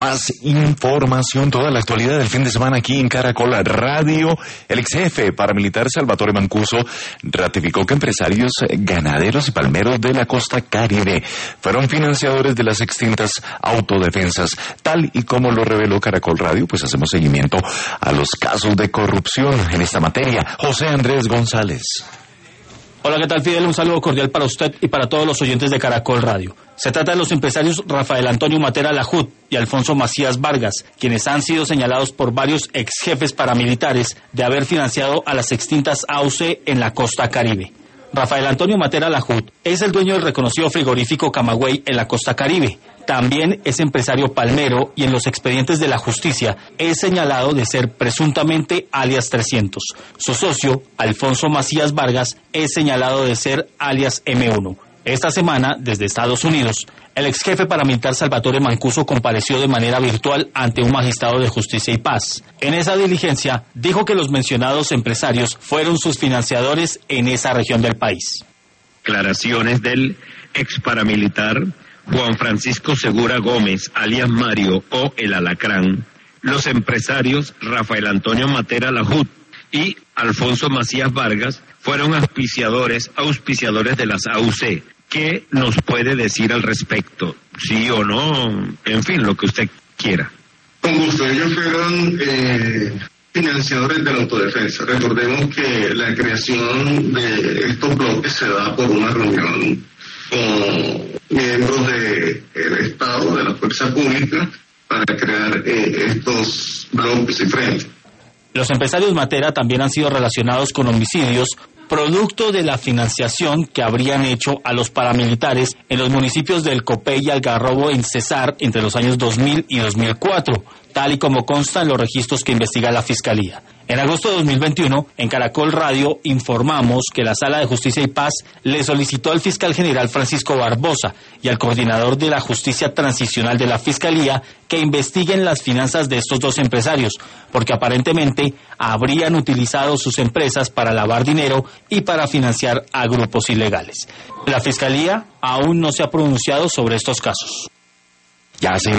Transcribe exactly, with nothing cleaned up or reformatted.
Más información, toda la actualidad del fin de semana aquí en Caracol Radio. El ex jefe paramilitar Salvatore Mancuso ratificó que empresarios ganaderos y palmeros de la costa Caribe fueron financiadores de las extintas autodefensas. Tal y como lo reveló Caracol Radio, pues hacemos seguimiento a los casos de corrupción en esta materia. José Andrés González. Hola, ¿qué tal, Fidel? Un saludo cordial para usted y para todos los oyentes de Caracol Radio. Se trata de los empresarios Rafael Antonio Matera Lajut y Alfonso Macías Vargas, quienes han sido señalados por varios ex jefes paramilitares de haber financiado a las extintas A U C en la costa Caribe. Rafael Antonio Matera Lajut es el dueño del reconocido frigorífico Camagüey en la costa Caribe. También es empresario palmero y en los expedientes de la justicia es señalado de ser presuntamente alias trescientos. Su socio, Alfonso Macías Vargas, es señalado de ser alias eme uno. Esta semana, desde Estados Unidos, el ex jefe paramilitar Salvatore Mancuso compareció de manera virtual ante un magistrado de justicia y paz. En esa diligencia, dijo que los mencionados empresarios fueron sus financiadores en esa región del país. Declaraciones del ex paramilitar Juan Francisco Segura Gómez, alias Mario o El Alacrán, los empresarios Rafael Antonio Matera Lajut y Alfonso Macías Vargas fueron auspiciadores, auspiciadores de las A U C. ¿Qué nos puede decir al respecto? ¿Sí o no? En fin, lo que usted quiera. Con gusto, ellos fueron eh, financiadores de la autodefensa. Recordemos que la creación de estos bloques se da por una reunión con miembros del Estado, de la fuerza pública, para crear eh, estos bloques y frentes. Los empresarios Matera también han sido relacionados con homicidios, producto de la financiación que habrían hecho a los paramilitares en los municipios del Copey y Algarrobo en Cesar entre los años dos mil y dos mil cuatro, tal y como consta en los registros que investiga la Fiscalía. En agosto de dos mil veintiuno, en Caracol Radio, informamos que la Sala de Justicia y Paz le solicitó al fiscal general Francisco Barbosa y al coordinador de la Justicia Transicional de la Fiscalía que investiguen las finanzas de estos dos empresarios, porque aparentemente habrían utilizado sus empresas para lavar dinero y para financiar a grupos ilegales. La Fiscalía aún no se ha pronunciado sobre estos casos. Ya se